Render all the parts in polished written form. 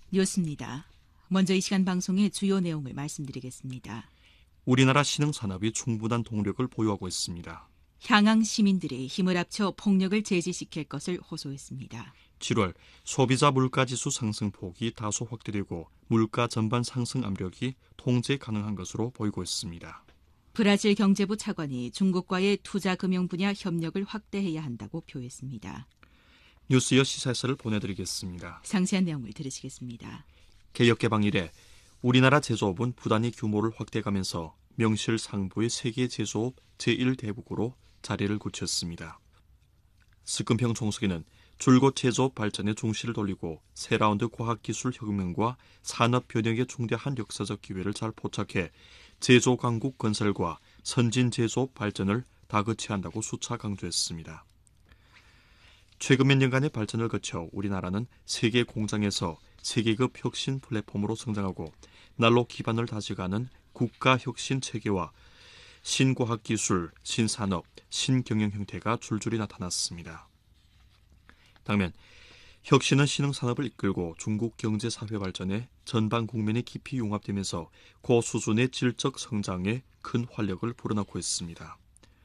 뉴스입니다. 먼저 이 시간 방송의 주요 내용을 말씀드리겠습니다. 우리나라 신흥산업이 충분한 동력을 보유하고 있습니다. 향양 시민들이 힘을 합쳐 폭력을 제지시킬 것을 호소했습니다. 7월 소비자 물가지수 상승폭이 다소 확대되고 물가 전반 상승 압력이 통제 가능한 것으로 보이고 있습니다. 브라질 경제부 차관이 중국과의 투자 금융 분야 협력을 확대해야 한다고 표했습니다. 뉴스이어 시사에서를 보내드리겠습니다. 상세한 내용을 들으시겠습니다. 개혁개방 이래 우리나라 제조업은 부단히 규모를 확대하면서 명실상부의 세계 제조업 제1대국으로 자리를 굳혔습니다. 스금평 총수기는 줄곧 제조업 발전에 중시를 돌리고 새 라운드 과학기술 혁명과 산업 변혁의 중대한 역사적 기회를 잘 포착해 제조 강국 건설과 선진 제조업 발전을 다그쳐야 한다고 수차 강조했습니다. 최근 몇 년간의 발전을 거쳐 우리나라는 세계 공장에서 세계급 혁신 플랫폼으로 성장하고 날로 기반을 다져가는 국가 혁신 체계와 신과학기술, 신산업, 신경영 형태가 줄줄이 나타났습니다. 당면 혁신은 신흥산업을 이끌고 중국 경제사회 발전에 전반 국면이 깊이 융합되면서 고수준의 질적 성장에 큰 활력을 불어넣고 있습니다.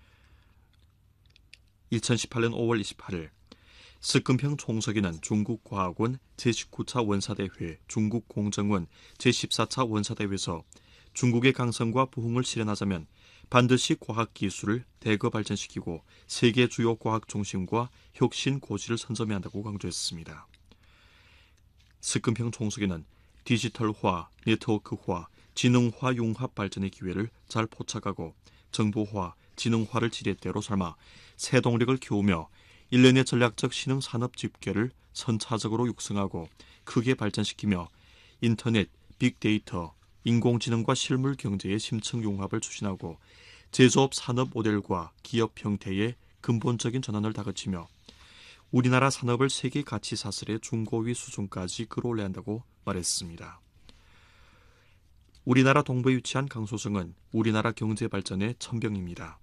2018년 5월 28일 스금평 총서기는 중국과학원 제19차 원사대회, 중국공정원 제14차 원사대회에서 중국의 강성과 부흥을 실현하자면 반드시 과학기술을 대거 발전시키고 세계 주요 과학 중심과 혁신 고지를 선점해야 한다고 강조했습니다. 스금평 총서기는 디지털화, 네트워크화, 지능화 융합 발전의 기회를 잘 포착하고 정보화, 지능화를 지렛대로 삼아 새 동력을 키우며 일련의 전략적 신흥산업 집계를 선차적으로 육성하고 크게 발전시키며 인터넷, 빅데이터, 인공지능과 실물 경제의 심층 융합을 추진하고 제조업 산업 모델과 기업 형태의 근본적인 전환을 다그치며 우리나라 산업을 세계 가치 사슬의 중고위 수준까지 끌어올려야 한다고 말했습니다. 우리나라 동부에 위치한 강소성은 우리나라 경제 발전의 천병입니다.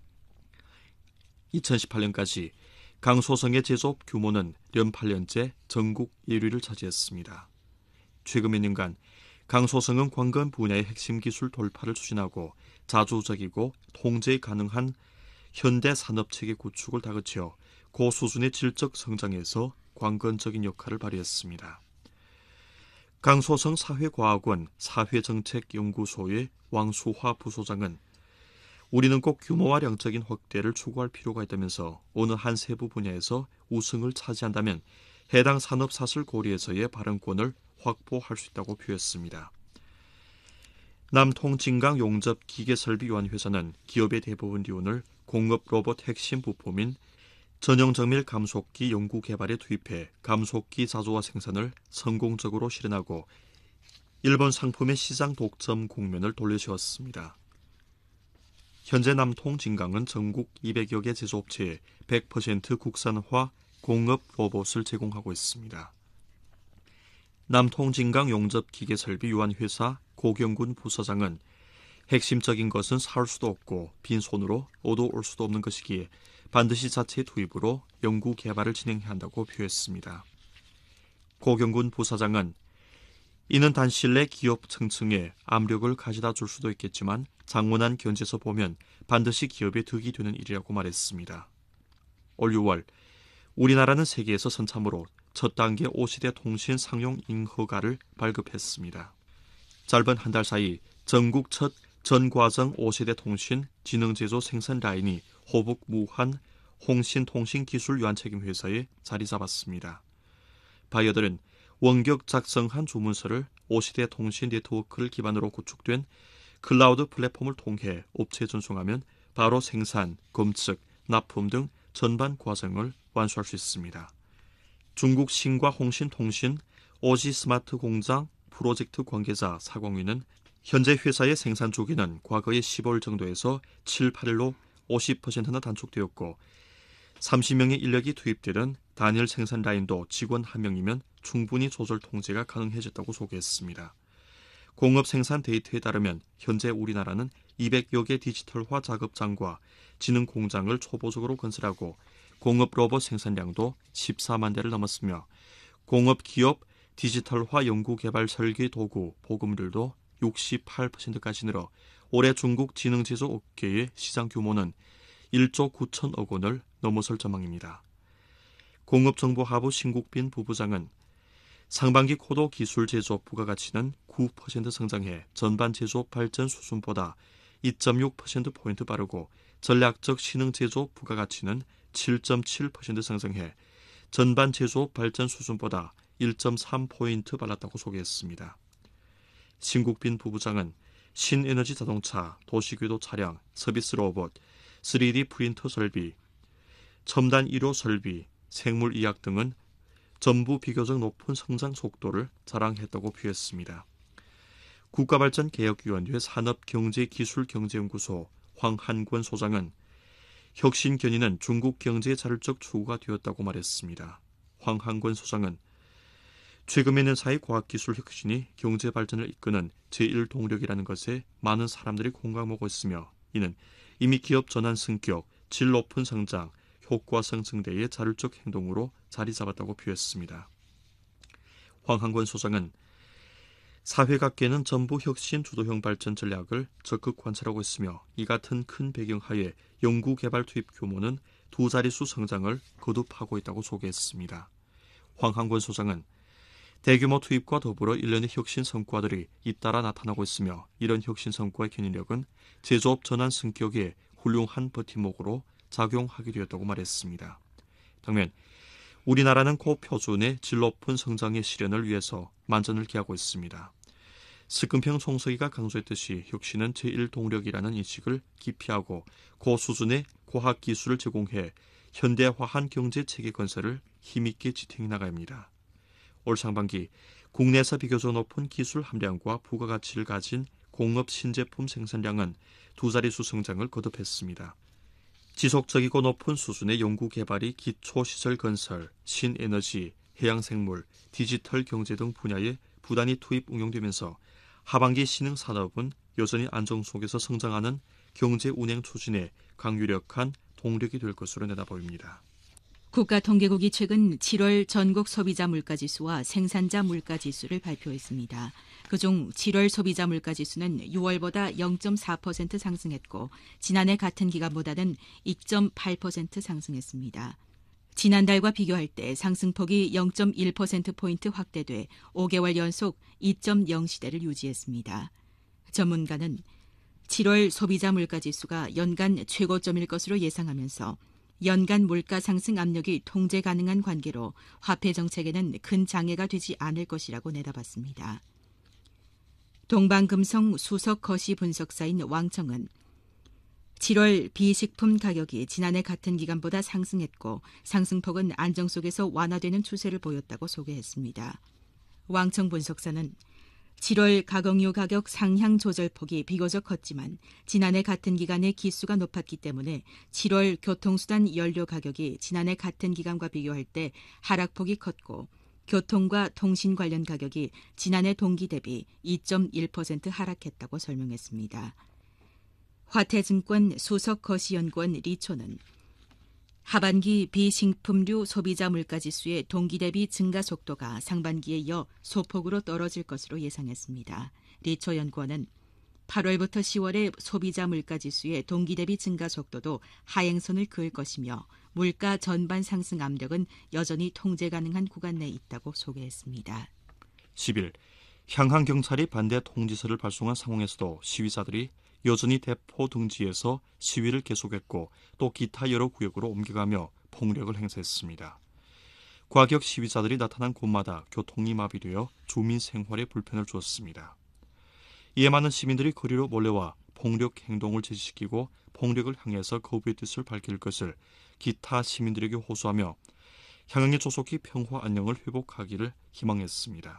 2018년까지 강소성의 제조업 규모는 연 8년째 전국 1위를 차지했습니다. 최근 몇 년간 강소성은 관건 분야의 핵심 기술 돌파를 추진하고 자주적이고 통제 가능한 현대 산업체계 구축을 다그쳐 고수준의 질적 성장에서 관건적인 역할을 발휘했습니다. 강소성 사회과학원 사회정책연구소의 왕수화 부소장은 우리는 꼭 규모와量적인 확대를 추구할 필요가 있다면서 어느 한 세부 분야에서 우승을 차지한다면 해당 산업 사슬 고리에서의 발언권을 확보할 수 있다고 표했습니다. 남통진강 용접 기계설비유한회사는 기업의 대부분 비용을 공업 로봇 핵심 부품인 전형정밀 감속기 연구 개발에 투입해 감속기 자주화 생산을 성공적으로 실현하고 일본 상품의 시장 독점 국면을 돌려세웠습니다. 현재 남통진강은 전국 200여 개 제조업체에 100% 국산화 공업 로봇을 제공하고 있습니다. 남통진강 용접기계설비유한회사 고경군 부서장은 핵심적인 것은 살 수도 없고 빈손으로 얻어올 수도 없는 것이기에 반드시 자체 투입으로 연구 개발을 진행해야 한다고 표했습니다. 고경군 부사장은 이는 단시일 내 기업 층층에 압력을 가져다 줄 수도 있겠지만 장원한 견제에서 보면 반드시 기업에 득이 되는 일이라고 말했습니다. 올 6월 우리나라는 세계에서 선참으로 첫 단계 5시대 통신 상용 인허가를 발급했습니다. 짧은 한 달 사이 전국 첫 전과정 5세대 통신 지능제조 생산 라인이 호북 무한 홍신통신기술유한책임회사에 자리 잡았습니다. 바이어들은 원격 작성한 주문서를 5시대 통신 네트워크를 기반으로 구축된 클라우드 플랫폼을 통해 업체에 전송하면 바로 생산, 검측, 납품 등 전반 과정을 완수할 수 있습니다. 중국 신과 홍신통신 오지 스마트 공장 프로젝트 관계자 사광위는 현재 회사의 생산 주기는 과거의 15일 정도에서 7, 8일로 50%나 단축되었고 30명의 인력이 투입되던 단일 생산 라인도 직원 1명이면 충분히 조절 통제가 가능해졌다고 소개했습니다. 공업 생산 데이터에 따르면 현재 우리나라는 200여 개 디지털화 작업장과 지능 공장을 초보적으로 건설하고 공업 로봇 생산량도 14만 대를 넘었으며 공업 기업 디지털화 연구개발 설계 도구 보급률도 68%까지 늘어 올해 중국 지능제조 업계의 시장 규모는 1조 9천억 원을 넘어설 전망입니다. 공업정보하부 신국빈 부부장은 상반기 코도 기술 제조업 부가가치는 9% 성장해 전반 제조업 발전 수준보다 2.6%포인트 빠르고 전략적 신흥 제조업 부가가치는 7.7% 상승해 전반 제조업 발전 수준보다 1.3포인트 빨랐다고 소개했습니다. 신국빈 부부장은 신에너지 자동차, 도시궤도 차량, 서비스 로봇, 3D 프린터 설비, 첨단 의료 설비, 생물의학 등은 전부 비교적 높은 성장 속도를 자랑했다고 표했습니다. 국가발전개혁위원회 산업경제기술경제연구소 황한권 소장은 혁신 견인은 중국 경제의 자율적 추구가 되었다고 말했습니다. 황한권 소장은 최근에는 사회과학기술 혁신이 경제 발전을 이끄는 제1동력이라는 것에 많은 사람들이 공감하고 있으며 이는 이미 기업 전환 승격, 질 높은 성장, 효과성 증대의 자율적 행동으로 자리 잡았다고 표했습니다. 황한권 소장은 사회각계는 전부 혁신 주도형 발전 전략을 적극 관찰하고 있으며 이 같은 큰 배경 하에 연구개발 투입 규모는 두 자릿수 성장을 거듭하고 있다고 소개했습니다. 황한권 소장은 대규모 투입과 더불어 일련의 혁신 성과들이 잇따라 나타나고 있으며 이런 혁신 성과의 견인력은 제조업 전환 승격의 훌륭한 버팀목으로 작용하게 되었다고 말했습니다. 당면 우리나라는 고표준의 질 높은 성장의 실현을 위해서 만전을 기하고 있습니다. 스금평 총서기가 강조했듯이 혁신은 제1동력이라는 인식을 기피하고 고수준의 과학기술을 제공해 현대화한 경제체계 건설을 힘있게 지탱해 나가야 합니다. 올 상반기 국내에서 비교적 높은 기술 함량과 부가가치를 가진 공업 신제품 생산량은 두 자릿수 성장을 거듭했습니다. 지속적이고 높은 수준의 연구개발이 기초시설 건설, 신에너지, 해양생물, 디지털 경제 등 분야에 부단히 투입 응용되면서 하반기 신흥산업은 여전히 안정 속에서 성장하는 경제 운행 추진에 강유력한 동력이 될 것으로 내다보입니다. 국가통계국이 최근 7월 전국 소비자 물가지수와 생산자 물가지수를 발표했습니다. 그중 7월 소비자 물가지수는 6월보다 0.4% 상승했고 지난해 같은 기간보다는 2.8% 상승했습니다. 지난달과 비교할 때 상승폭이 0.1%포인트 확대돼 5개월 연속 2.0시대를 유지했습니다. 전문가는 7월 소비자 물가지수가 연간 최고점일 것으로 예상하면서 연간 물가 상승 압력이 통제 가능한 관계로 화폐 정책에는 큰 장애가 되지 않을 것이라고 내다봤습니다. 동방금성 수석 거시 분석사인 왕청은 7월 비식품 가격이 지난해 같은 기간보다 상승했고 상승폭은 안정 속에서 완화되는 추세를 보였다고 소개했습니다. 왕청 분석사는 7월 가공유 가격 상향 조절폭이 비교적 컸지만 지난해 같은 기간에 기수가 높았기 때문에 7월 교통수단 연료 가격이 지난해 같은 기간과 비교할 때 하락폭이 컸고 교통과 통신 관련 가격이 지난해 동기 대비 2.1% 하락했다고 설명했습니다. 화태증권 수석거시연구원 리초는 하반기 비식품류 소비자 물가지수의 동기 대비 증가 속도가 상반기에 이어 소폭으로 떨어질 것으로 예상했습니다. 리초 연구원은 8월부터 10월의 소비자 물가지수의 동기 대비 증가 속도도 하행선을 그을 것이며 물가 전반 상승 압력은 여전히 통제 가능한 구간 내에 있다고 소개했습니다. 10일 향한경찰이 반대 통지서를 발송한 상황에서도 시위자들이 여전히 대포 등지에서 시위를 계속했고 또 기타 여러 구역으로 옮겨가며 폭력을 행사했습니다. 과격 시위자들이 나타난 곳마다 교통이 마비되어 주민 생활에 불편을 주었습니다. 이에 많은 시민들이 거리로 몰려와 폭력 행동을 제지시키고 폭력을 향해서 거부의 뜻을 밝힐 것을 기타 시민들에게 호소하며 향응의 조속히 평화 안녕을 회복하기를 희망했습니다.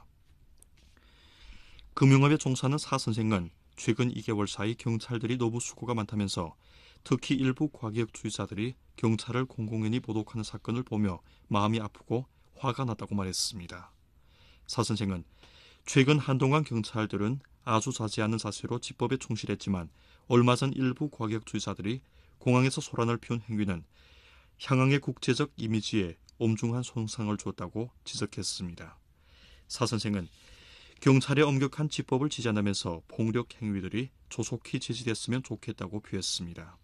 금융업에 종사하는 사 선생은 최근 2개월 사이 경찰들이 너무 수고가 많다면서 특히 일부 과격주의자들이 경찰을 공공연히 모독하는 사건을 보며 마음이 아프고 화가 났다고 말했습니다. 사 선생은 최근 한동안 경찰들은 아주 자제하는 자세로 집법에 충실했지만 얼마 전 일부 과격주의자들이 공항에서 소란을 피운 행위는 향응의 국제적 이미지에 엄중한 손상을 주었다고 지적했습니다. 사 선생은 경찰의 엄격한 지법을 지지한다면서 폭력 행위들이 조속히 제지됐으면 좋겠다고 표했습니다.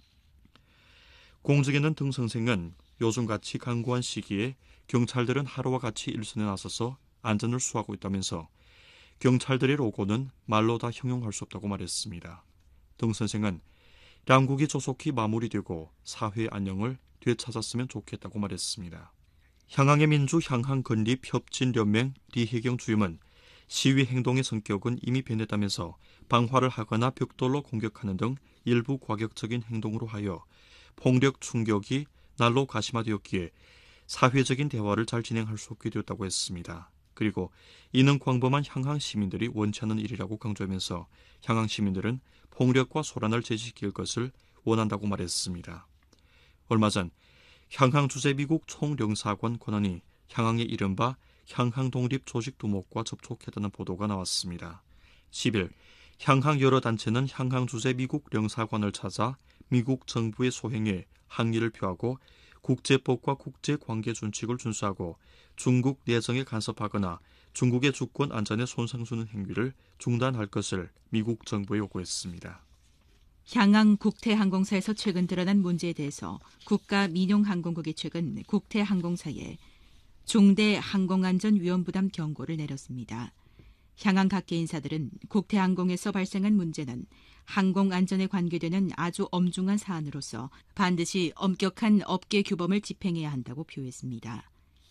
공직에는 등 선생은 요즘같이 강고한 시기에 경찰들은 하루와 같이 일선에 나서서 안전을 수호하고 있다면서 경찰들의 로고는 말로 다 형용할 수 없다고 말했습니다. 등 선생은 양국이 조속히 마무리되고 사회의 안녕을 되찾았으면 좋겠다고 말했습니다. 향항의 민주 향항건립협진연맹 리혜경 주임은 시위 행동의 성격은 이미 변했다면서 방화를 하거나 벽돌로 공격하는 등 일부 과격적인 행동으로 하여 폭력 충격이 날로 가심화되었기에 사회적인 대화를 잘 진행할 수 없게 되었다고 했습니다. 그리고 이는 광범한 향항 시민들이 원치 않는 일이라고 강조하면서 향항 시민들은 폭력과 소란을 제지시킬 것을 원한다고 말했습니다. 얼마 전 향항 주재 미국 총령사관 권한이 향항의 이른바 향항 독립 조직 두목과 접촉했다는 보도가 나왔습니다. 10일 향항 여러 단체는 향항 주재 미국 영사관을 찾아 미국 정부의 소행에 항의를 표하고 국제법과 국제관계 준칙을 준수하고 중국 내정에 간섭하거나 중국의 주권 안전에 손상 주는 행위를 중단할 것을 미국 정부에 요구했습니다. 향항 국태항공사에서 최근 드러난 문제에 대해서 국가민용항공국이 최근 국태항공사에 중대 항공안전위험부담 경고를 내렸습니다. 향항 각계 인사들은 국태항공에서 발생한 문제는 항공안전에 관계되는 아주 엄중한 사안으로서 반드시 엄격한 업계 규범을 집행해야 한다고 표했습니다.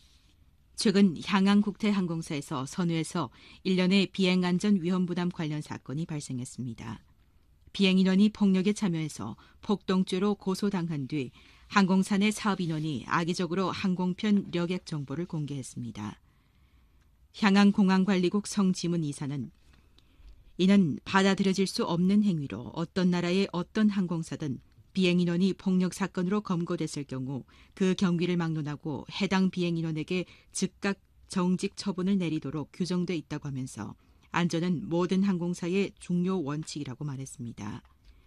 최근 향항 국태항공사에서 선회에서 1년의 비행안전위험부담 관련 사건이 발생했습니다. 비행인원이 폭력에 참여해서 폭동죄로 고소당한 뒤 항공사 내 사업인원이 악의적으로 항공편 여객 정보를 공개했습니다. 향항공항관리국 성지문 이사는 이는 받아들여질 수 없는 행위로 어떤 나라의 어떤 항공사든 비행인원이 폭력 사건으로 검거됐을 경우 그 경위를 막론하고 해당 비행인원에게 즉각 정직 처분을 내리도록 규정돼 있다고 하면서 안전은 모든 항공사의 중요 원칙이라고 말했습니다.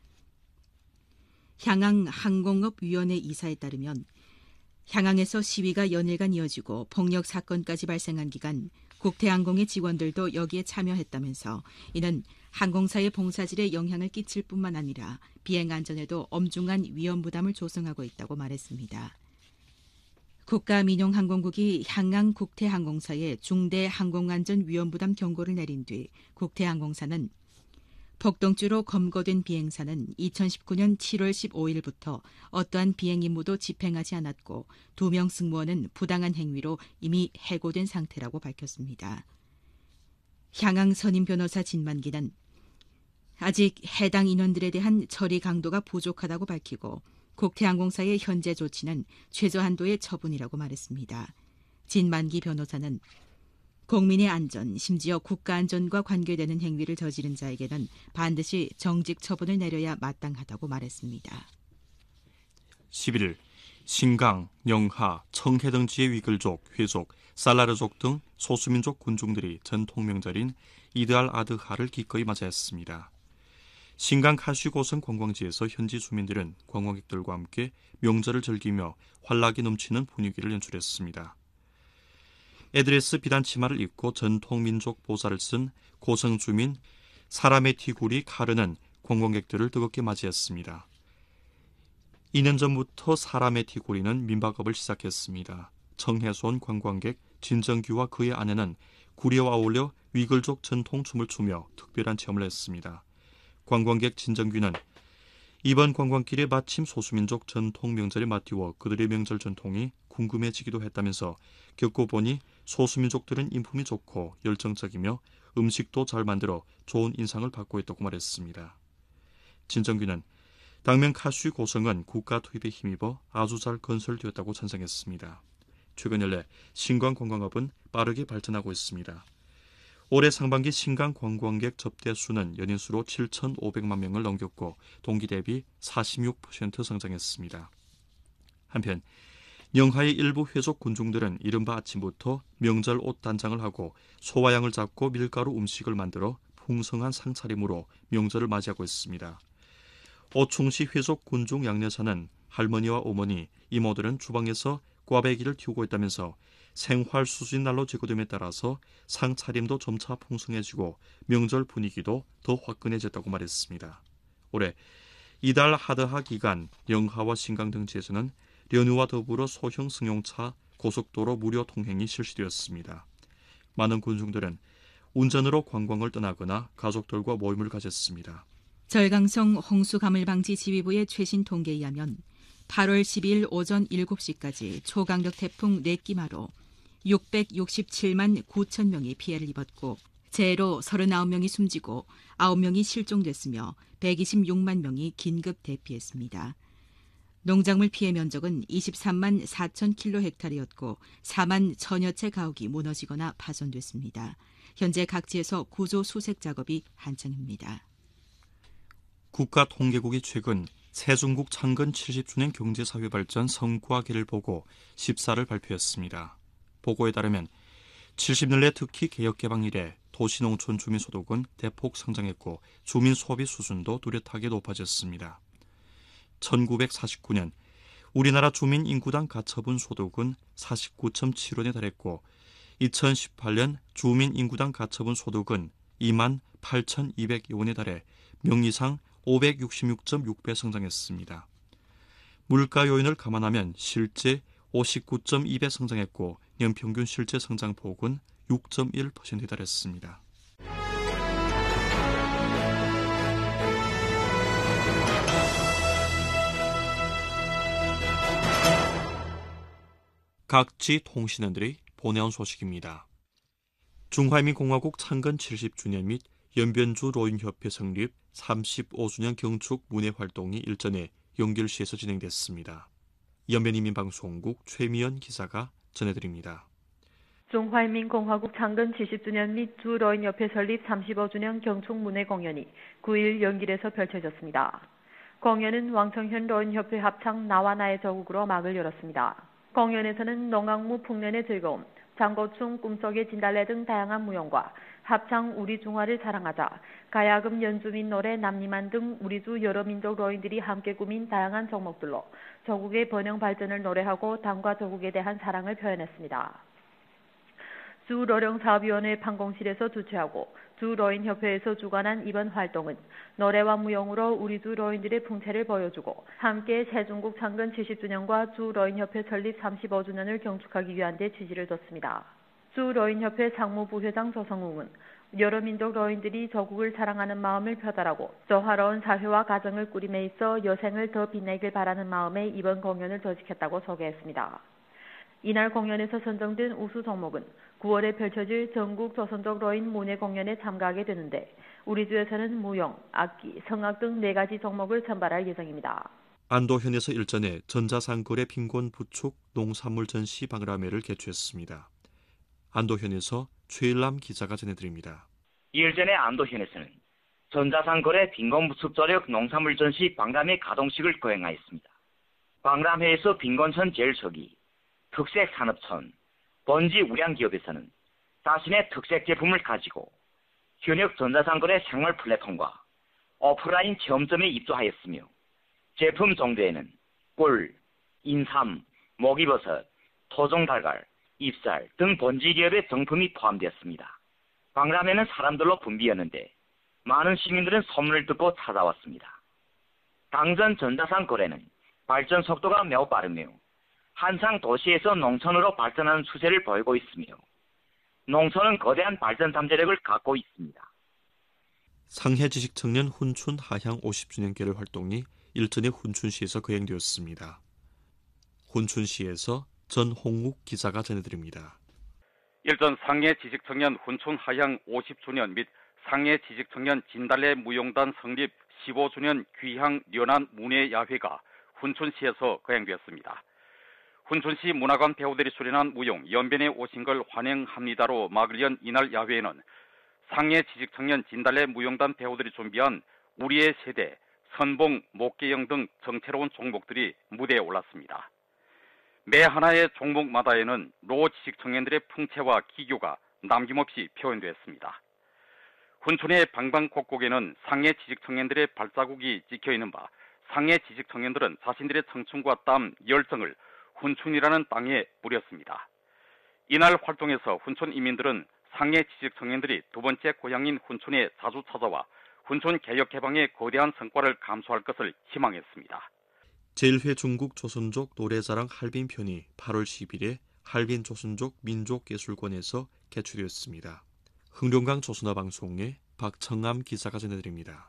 향항 항공업위원회 이사에 따르면 향항에서 시위가 연일간 이어지고 폭력 사건까지 발생한 기간 국태항공의 직원들도 여기에 참여했다면서 이는 항공사의 봉사질에 영향을 끼칠 뿐만 아니라 비행 안전에도 엄중한 위험 부담을 조성하고 있다고 말했습니다. 국가민용항공국이 향항 국태항공사에 중대 항공안전위험부담 경고를 내린 뒤 국태항공사는 폭동죄로 검거된 비행사는 2019년 7월 15일부터 어떠한 비행 임무도 집행하지 않았고 2명 승무원은 부당한 행위로 이미 해고된 상태라고 밝혔습니다. 향항 선임 변호사 진만기는 아직 해당 인원들에 대한 처리 강도가 부족하다고 밝히고 국태항공사의 현재 조치는 최저한도의 처분이라고 말했습니다. 진만기 변호사는 국민의 안전, 심지어 국가안전과 관계되는 행위를 저지른 자에게는 반드시 정직 처분을 내려야 마땅하다고 말했습니다. 11일 신강, 영하, 청해 등지의 위글족, 회족, 살라르족 등 소수민족 군중들이 전통 명절인 이드 알 아드하를 기꺼이 맞이했습니다. 신강 카슈 고성 관광지에서 현지 주민들은 관광객들과 함께 명절을 즐기며 활락이 넘치는 분위기를 연출했습니다. 에드레스 비단 치마를 입고 전통 민족 보사를 쓴 고성 주민 사라메티구리 카르는 관광객들을 뜨겁게 맞이했습니다. 2년 전부터 사라메티구리는 민박업을 시작했습니다. 청해에서 온 관광객 진정규와 그의 아내는 구리와 어울려 위글족 전통 춤을 추며 특별한 체험을 했습니다. 관광객 진정규는 이번 관광길에 마침 소수민족 전통 명절에 맞띄워 그들의 명절 전통이 궁금해지기도 했다면서 겪고 보니 소수민족들은 인품이 좋고 열정적이며 음식도 잘 만들어 좋은 인상을 받고 있다고 말했습니다. 진정규는 당면 카슈 고성은 국가 투입에 힘입어 아주 잘 건설되었다고 찬성했습니다. 최근 연래 신강 관광업은 빠르게 발전하고 있습니다. 올해 상반기 신강 관광객 접대 수는 연인 수로 7,500만 명을 넘겼고 동기 대비 46% 성장했습니다. 한편 영하의 일부 회족 군중들은 이른바 아침부터 명절 옷 단장을 하고 소와 양을 잡고 밀가루 음식을 만들어 풍성한 상차림으로 명절을 맞이하고 있습니다. 오충시 회족 군중 양내사는 할머니와 어머니, 이모들은 주방에서 꽈배기를 틔우고 있다면서 생활 수준이 날로 제고됨에 따라서 상차림도 점차 풍성해지고 명절 분위기도 더 화끈해졌다고 말했습니다. 올해 이달 하드하 기간 영하와 신강 등 지에서는 연휴와 더불어 소형 승용차 고속도로 무료 통행이 실시되었습니다. 많은 군중들은 운전으로 관광을 떠나거나 가족들과 모임을 가졌습니다. 절강성 홍수가물방지 지휘부의 최신 통계에 의하면 8월 12일 오전 7시까지 초강력 태풍 넷기마로 667만 9천 명이 피해를 입었고 재해로 39명이 숨지고 9명이 실종됐으며 126만 명이 긴급 대피했습니다. 농작물 피해 면적은 23만 4천 킬로헥타르였고 4만 천여 채 가옥이 무너지거나 파손됐습니다. 현재 각지에서 구조 수색 작업이 한창입니다. 국가통계국이 최근 세종국 창건 70주년 경제사회발전 성과계를 보고 14를 발표했습니다. 보고에 따르면 70년 내 특히 개혁개방 이래 도시농촌 주민소득은 대폭 성장했고 주민 소비 수준도 뚜렷하게 높아졌습니다. 1949년 우리나라 주민 인구당 가처분 소득은 49.7원에 달했고 2018년 주민 인구당 가처분 소득은 2만 8,200원에 달해 명의상 566.6배 성장했습니다. 물가 요인을 감안하면 실제 59.2배 성장했고 연평균 실제 성장폭은 6.1%에 달했습니다. 각지 통신원들이 보내온 소식입니다. 중화민공화국 창건 70주년 및 연변주 노인협회 성립 35주년 경축 문예활동이 일전에 영결시에서 진행됐습니다. 연변인민방송국 최미연 기자가 전해드립니다. 중화인민공화국 창건 70주년 및 주노인협회 설립 35주년 경축 문예 공연이 9일 연길에서 펼쳐졌습니다. 공연은 왕청현 노인협회 합창 나와 나의 저국으로 막을 열었습니다. 공연에서는 농악무 풍년의 즐거움, 장고충 꿈속의 진달래 등 다양한 무용과 합창 우리 중화를 사랑하자, 가야금 연주민 노래 남니만 등 우리주 여러 민족 노인들이 함께 꾸민 다양한 종목들로 조국의 번영 발전을 노래하고 당과 조국에 대한 사랑을 표현했습니다. 주노령사업위원회 판공실에서 주최하고 주노인협회에서 주관한 이번 활동은 노래와 무용으로 우리 주노인들의 풍채를 보여주고 함께 세종국 창건 70주년과 주노인협회 설립 35주년을 경축하기 위한 데 지지를 뒀습니다. 주노인협회 상무부회장 조성웅은 여러 민족 노인들이 조국을 사랑하는 마음을 표달하고 조화로운 사회와 가정을 꾸림에 있어 여생을 더 빛내길 바라는 마음에 이번 공연을 조직했다고 소개했습니다. 이날 공연에서 선정된 우수 종목은 9월에 펼쳐질 전국 조선족 노인 문예 공연에 참가하게 되는데 우리 주에서는 무용, 악기, 성악 등 4가지 종목을 선발할 예정입니다. 안도현에서 일전에 전자상거래 빈곤 부축 농산물 전시 박람회를 개최했습니다. 안도현에서 최일남 기자가 전해드립니다. 일전에 안도현에서는 전자상거래 빈곤 부축 조력 농산물 전시 박람회 가동식을 거행하였습니다. 박람회에서 빈곤촌 제일석이 특색 산업촌, 번지 우량기업에서는 자신의 특색 제품을 가지고 현역 전자상거래 생활 플랫폼과 오프라인 체험점에 입주하였으며 제품 정도에는 꿀, 인삼, 목이버섯, 토종달걀, 잎살 등 번지 기업의 정품이 포함되었습니다. 박람회는 사람들로 붐비었는데 많은 시민들은 소문을 듣고 찾아왔습니다. 당전 전자상거래는 발전 속도가 매우 빠르며 한창 도시에서 농촌으로 발전하는 추세를 보이고 있으며 농촌은 거대한 발전 잠재력을 갖고 있습니다. 상해지식청년 훈춘 하향 50주년계를 활동이 일전에 훈춘시에서 거행되었습니다. 훈춘시에서 전홍욱 기자가 전해드립니다. 일전 상해지식청년 훈춘 하향 50주년 및 상해지식청년 진달래 무용단 성립 15주년 귀향 연안 문예야회가 훈춘시에서 거행되었습니다. 훈춘시 문화관 배우들이 수련한 무용 연변에 오신 걸 환영합니다로 막을 연 이날 야회에는 상해지식청년 진달래 무용단 배우들이 준비한 우리의 세대, 선봉, 목계영 등 정체로운 종목들이 무대에 올랐습니다. 매 하나의 종목마다에는 로 지식청년들의 풍채와 기교가 남김없이 표현되었습니다. 훈춘의 방방곡곡에는 상해지식청년들의 발자국이 찍혀있는 바 상해지식청년들은 자신들의 청춘과 땀, 열정을 훈춘이라는 땅에 뿌렸습니다. 이날 활동에서 훈촌 이민들은 상해 지식 청년들이 두 번째 고향인 훈촌에 자주 찾아와 훈촌 개혁 개방의 거대한 성과를 감수할 것을 희망했습니다. 제1회 중국 조선족 노래자랑 할빈 편이 8월 10일에 할빈 조선족 민족예술관에서 개최되었습니다. 흥룡강 조선화방송의 박청암 기자가 전해드립니다.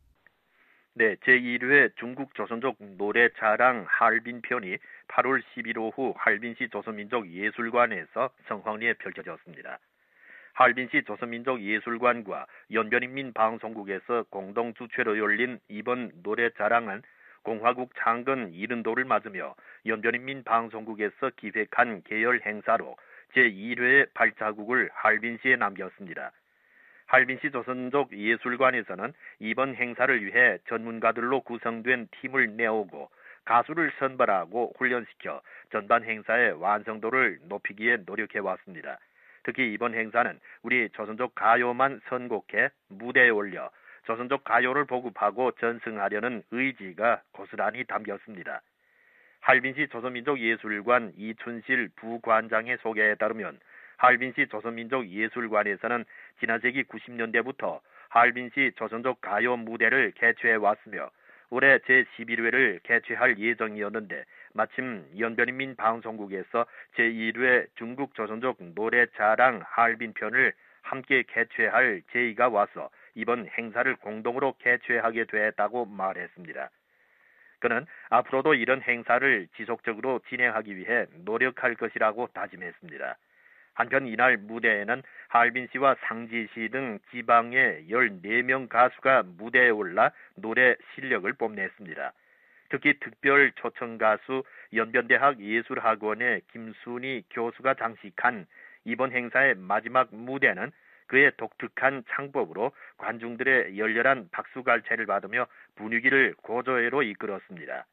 네, 제1회 중국 조선족 노래자랑 할빈 편이 8월 10일 오후 할빈시 조선민족예술관에서 성황리에 펼쳐졌습니다. 할빈시 조선민족예술관과 연변인민방송국에서 공동 주최로 열린 이번 노래자랑은 공화국 창건 70도를 맞으며 연변인민방송국에서 기획한 계열 행사로 제1회 발자국을 할빈시에 남겼습니다. 할빈시 조선족 예술관에서는 이번 행사를 위해 전문가들로 구성된 팀을 내오고 가수를 선발하고 훈련시켜 전반 행사의 완성도를 높이기에 노력해왔습니다. 특히 이번 행사는 우리 조선족 가요만 선곡해 무대에 올려 조선족 가요를 보급하고 전승하려는 의지가 고스란히 담겼습니다. 할빈시 조선민족예술관 이춘실 부관장의 소개에 따르면 할빈시 조선민족예술관에서는 지난 세기 90년대부터 할빈시 조선족 가요 무대를 개최해 왔으며 올해 제11회를 개최할 예정이었는데 마침 연변인민 방송국에서 제1회 중국 조선족 노래자랑 할빈 편을 함께 개최할 제의가 와서 이번 행사를 공동으로 개최하게 됐다고 말했습니다. 그는 앞으로도 이런 행사를 지속적으로 진행하기 위해 노력할 것이라고 다짐했습니다. 한편 이날 무대에는 할빈시와 상지시 등 지방의 14명 가수가 무대에 올라 노래 실력을 뽐냈습니다. 특히 특별 초청 가수 연변대학 예술학원의 김순희 교수가 장식한 이번 행사의 마지막 무대는 그의 독특한 창법으로 관중들의 열렬한 박수갈채를 받으며 분위기를 고조회로 이끌었습니다.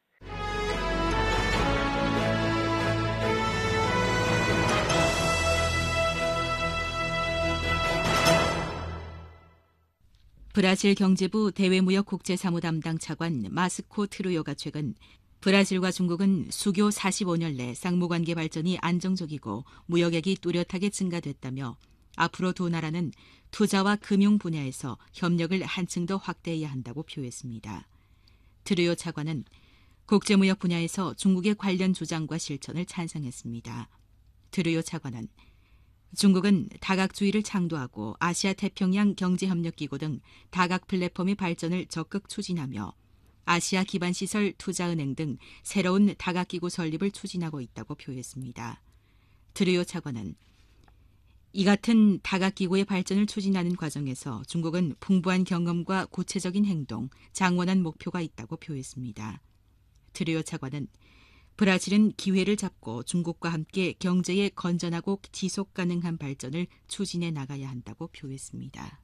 브라질 경제부 대외무역 국제사무 담당 차관 마스코 트루요가 최근 브라질과 중국은 수교 45년 내 쌍무관계 발전이 안정적이고 무역액이 뚜렷하게 증가됐다며 앞으로 두 나라는 투자와 금융 분야에서 협력을 한층 더 확대해야 한다고 표했습니다. 트루요 차관은 국제무역 분야에서 중국의 관련 주장과 실천을 찬성했습니다. 트루요 차관은 중국은 다각주의를 창도하고 아시아 태평양 경제협력기구 등 다각 플랫폼의 발전을 적극 추진하며 아시아 기반시설 투자은행 등 새로운 다각기구 설립을 추진하고 있다고 표했습니다. 트루요 차관은 이 같은 다각기구의 발전을 추진하는 과정에서 중국은 풍부한 경험과 구체적인 행동, 장원한 목표가 있다고 표했습니다. 트루요 차관은 브라질은 기회를 잡고 중국과 함께 경제의 건전하고 지속 가능한 발전을 추진해 나가야 한다고 표했습니다.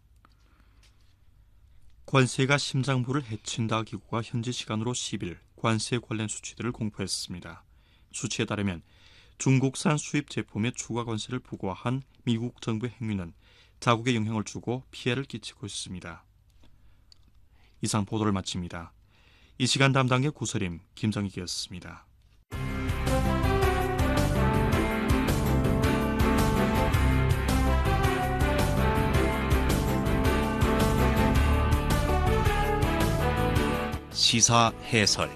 관세가 심장부를 해친다 기구가 현지 시간으로 10일 관세 관련 수치들을 공포했습니다. 수치에 따르면 중국산 수입 제품의 추가 관세를 부과한 미국 정부의 행위는 자국에 영향을 주고 피해를 끼치고 있습니다. 이상 보도를 마칩니다. 이 시간 담당의 구서림, 김정익이었습니다. 시사 해설.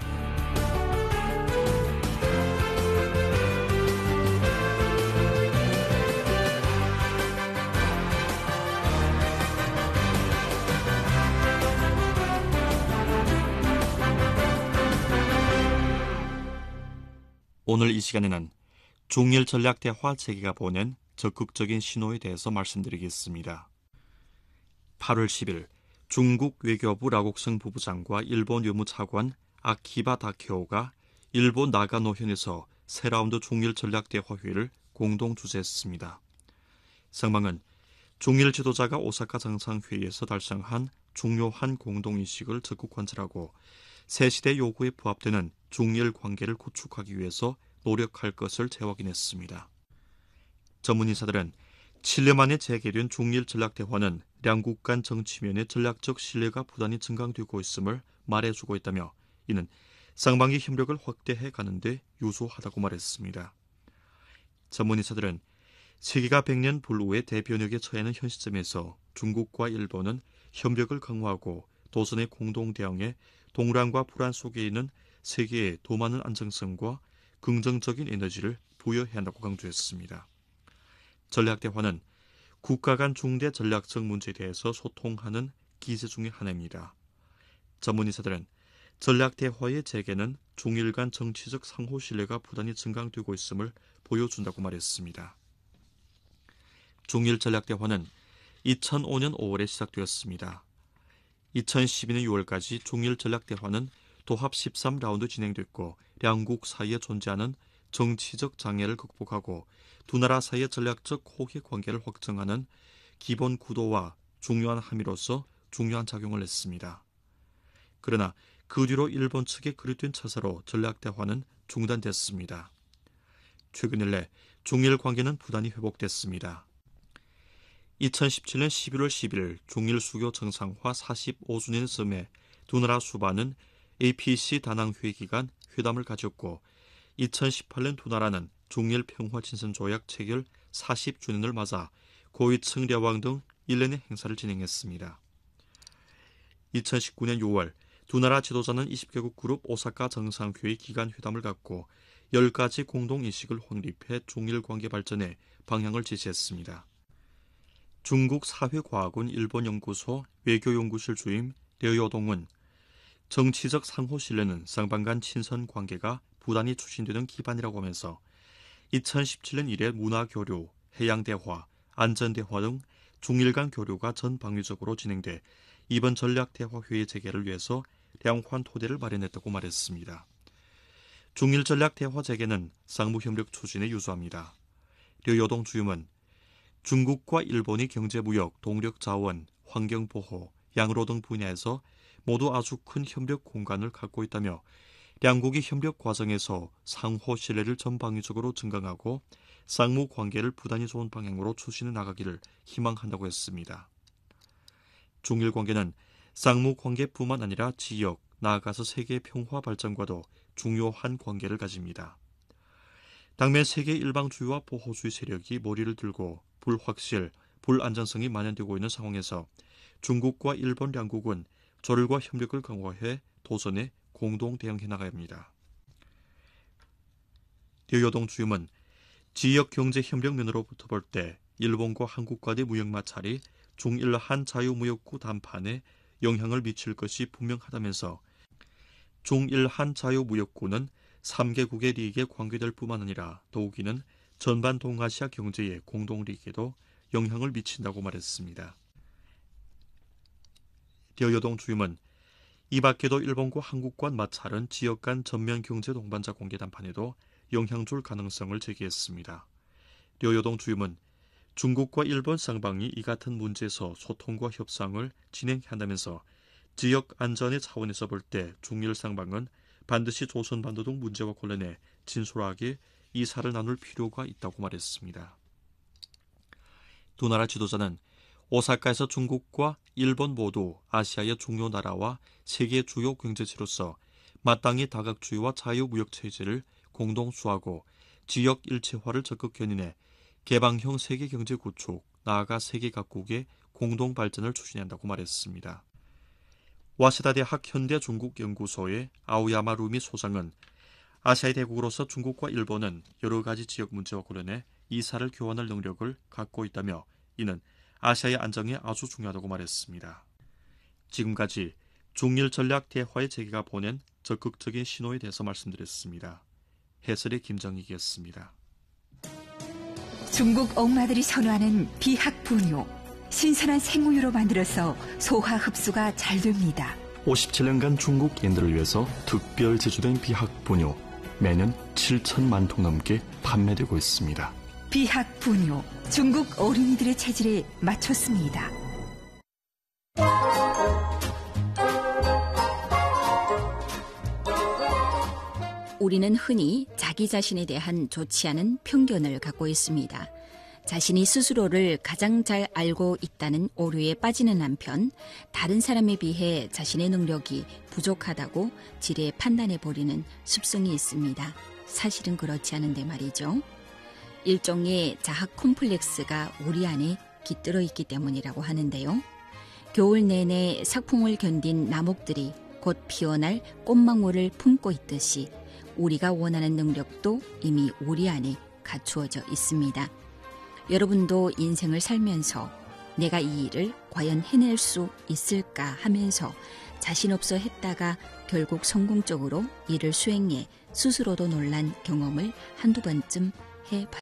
오늘 이 시간에는 중일 전략 대화 체계가 보낸 적극적인 신호에 대해서 말씀드리겠습니다. 8월 10일 중국 외교부 라곡성 부부장과 일본 외무차관 아키바 다케오가 일본 나가노현에서 새 라운드 중일 전략 대화 회의를 공동 주재했습니다. 상방은 중일 지도자가 오사카 정상회의에서 달성한 중요한 공동인식을 적극 관찰하고 새 시대 요구에 부합되는 중일 관계를 구축하기 위해서 노력할 것을 재확인했습니다. 전문인사들은 7년 만에 재개된 중일 전략 대화는 양국 간 정치면의 전략적 신뢰가 부단히 증강되고 있음을 말해주고 있다며 이는 쌍방의 협력을 확대해 가는데 유소하다고 말했습니다. 전문의사들은 세계가 100년 불후의 대변혁에 처해는 현 시점에서 중국과 일본은 협력을 강화하고 도선의 공동 대응에 동란과 불안 속에 있는 세계의 더 많은 안정성과 긍정적인 에너지를 부여해야 한다고 강조했습니다. 전략대화는 국가 간 중대 전략적 문제에 대해서 소통하는 기제 중의 하나입니다. 전문의사들은 전략대화의 재개는 중일 간 정치적 상호 신뢰가 부단히 증강되고 있음을 보여준다고 말했습니다. 중일 전략대화는 2005년 5월에 시작되었습니다. 2012년 6월까지 중일 전략대화는 도합 13라운드 진행됐고 양국 사이에 존재하는 정치적 장애를 극복하고 두 나라 사이의 전략적 호혜 관계를 확정하는 기본 구도와 중요한 함의로서 중요한 작용을 했습니다. 그러나 그 뒤로 일본 측의 그릇된 처사로 전략대화는 중단됐습니다. 최근 일래 중일 관계는 부단히 회복됐습니다. 2017년 11월 10일 중일 수교 정상화 45주년 즈음에 두 나라 수반은 APC 다낭회의 기간 회담을 가졌고 2018년 두 나라는 중일 평화 친선 조약 체결 40주년을 맞아 고위층 려왕 등 일련의 행사를 진행했습니다. 2019년 6월 두 나라 지도자는 20개국 그룹 오사카 정상회의 기간 회담을 갖고 10가지 공동인식을 확립해 중일 관계 발전에 방향을 제시했습니다. 중국 사회과학원 일본연구소 외교연구실 주임 려요동은 정치적 상호 신뢰는 쌍방 간 친선 관계가 부단히 추진되는 기반이라고 하면서 2017년 이래 문화교류, 해양대화, 안전대화 등 중일 간 교류가 전 방위적으로 진행돼 이번 전략대화회의 재개를 위해서 량환 토대를 마련했다고 말했습니다. 중일 전략대화 재개는 쌍무협력 추진에 유수합니다. 려요동 주임은 중국과 일본이 경제무역, 동력자원, 환경보호, 양로 등 분야에서 모두 아주 큰 협력 공간을 갖고 있다며 양국이 협력 과정에서 상호 신뢰를 전방위적으로 증강하고 쌍무 관계를 부단히 좋은 방향으로 추진해 나가기를 희망한다고 했습니다. 중일 관계는 쌍무 관계뿐만 아니라 지역, 나아가서 세계 평화 발전과도 중요한 관계를 가집니다. 당면 세계 일방주의와 보호주의 세력이 머리를 들고 불확실, 불안정성이 만연되고 있는 상황에서 중국과 일본 양국은 조율과 협력을 강화해 도전에 공동 대응해 나가야 합니다. 려요동 주임은 지역 경제 협력 면으로부터 볼 때 일본과 한국 간의 무역 마찰이 중일한 자유무역구談판에 영향을 미칠 것이 분명하다면서 중일한 자유무역구는 3개국의利益에 관계될 뿐만 아니라 더욱이는 전반 동아시아 경제의 공동利益에도 영향을 미친다고 말했습니다. 려요동 주임은 이 밖에도 일본과 한국 간 마찰은 지역 간 전면 경제 동반자 관계談판에도 영향 줄 가능성을 제기했습니다. 려요동 주임은 중국과 일본 쌍방이 이 같은 문제에서 소통과 협상을 진행한다면서 지역 안전의 차원에서 볼 때 중일 쌍방은 반드시 조선반도 등 문제와 관련해 진솔하게 이사를 나눌 필요가 있다고 말했습니다. 두 나라 지도자는 오사카에서 중국과 일본 모두 아시아의 중요 나라와 세계 주요 경제체로서 마땅히 다각주의와 자유무역체제를 공동 수하고 지역 일체화를 적극 견인해 개방형 세계 경제 구축, 나아가 세계 각국의 공동 발전을 추진한다고 말했습니다. 와세다 대학 현대 중국 연구소의 아오야마 루미 소장은 아시아의 대국으로서 중국과 일본은 여러 가지 지역 문제와 관련해 이사를 교환할 능력을 갖고 있다며 이는 아시아의 안정에 아주 중요하다고 말했습니다. 지금까지 중일 전략 대화의 재개가 보낸 적극적인 신호에 대해서 말씀드렸습니다. 해설의 김정익이었습니다. 중국 엄마들이 선호하는 비학 분유. 신선한 생우유로 만들어서 소화 흡수가 잘 됩니다. 57년간 중국인들을 위해서 특별 제조된 비학 분유. 매년 7천만 통 넘게 판매되고 있습니다. 비학 분유. 중국 어린이들의 체질에 맞췄습니다. 우리는 흔히 자기 자신에 대한 좋지 않은 편견을 갖고 있습니다. 자신이 스스로를 가장 잘 알고 있다는 오류에 빠지는 한편 다른 사람에 비해 자신의 능력이 부족하다고 지레 판단해버리는 습성이 있습니다. 사실은 그렇지 않은데 말이죠. 일종의 자학 콤플렉스가 우리 안에 깃들어 있기 때문이라고 하는데요. 겨울 내내 sak풍을 견딘 나목들이 곧 피어날 꽃망울을 품고 있듯이 우리가 원하는 능력도 이미 우리 안에 갖추어져 있습니다. 여러분도 인생을 살면서 내가 이 일을 과연 해낼 수 있을까 하면서 자신 없어 했다가 결국 성공적으로 일을 수행해 스스로도 놀란 경험을 한두 번쯤 해봤습니다.